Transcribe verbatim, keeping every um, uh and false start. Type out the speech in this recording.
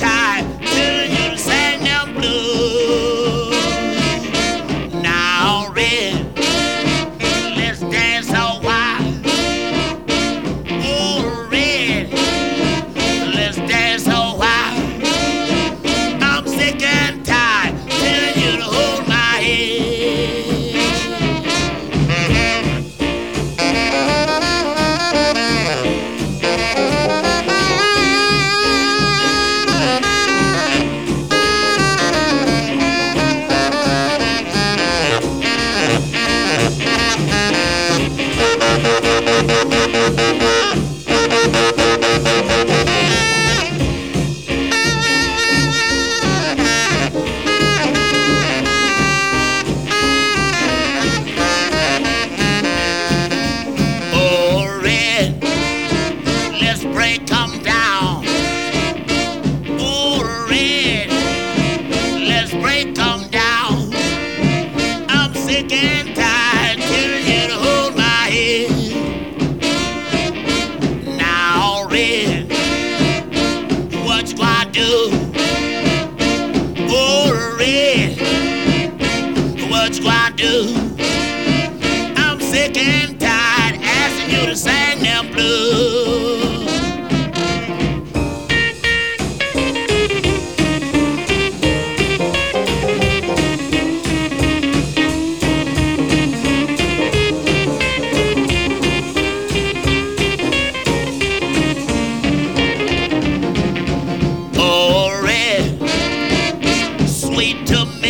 tired till you sang them blues. Now, red, let's dance a while. Oh, red, let's dance a while. I'm sick and tired till you hold my head. Oh, red, let's break 'em down. Oh, red, let's break 'em down. I'm sick and tired till you hold my head. Now, red, what you gonna do? Oh, red, what you gonna do? I'm sick and tired asking you to sing them blues. Oh, red, sweet to